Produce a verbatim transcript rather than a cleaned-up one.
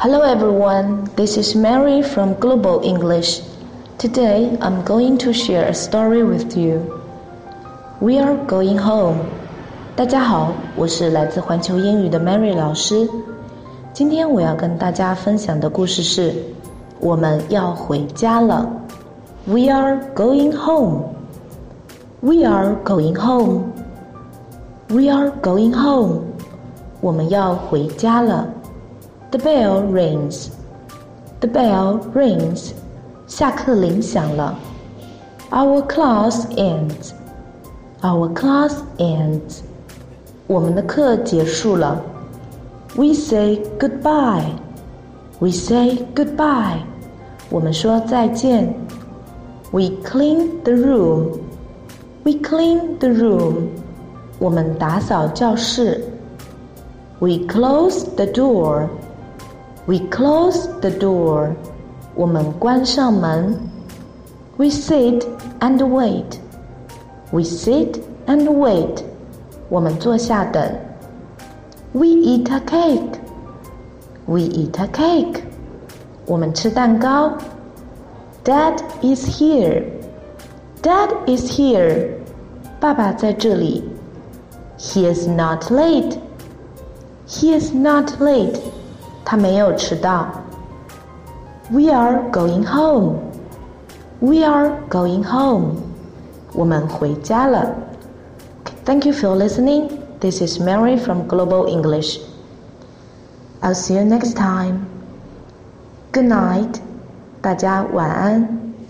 Hello everyone, this is Mary from Global English. Today I'm going to share a story with you. We are going home. 大家好，我是来自环球英语的 Mary 老师。今天我要跟大家分享的故事是我们要回家了。We are going home. We are going home. We are going home. 我们要回家了。The bell rings. The bell rings. 下课铃响了。Our class ends. Our class ends. 我们的课结束了。We say goodbye. We say goodbye. 我们说再见。We clean the room. We clean the room. 我们打扫教室。We close the door. We close the door. 我们关上门。We sit and wait. We sit and wait. 我们坐下等。We eat a cake. We eat a cake. 我们吃蛋糕。Dad is here. Dad is here. 爸爸在这里。He is not late. He is not late. 他没有迟到。We are going home. We are going home. 我们回家了。Thank you for listening. This is Mary from Global English. I'll see you next time. Good night. 大家晚安。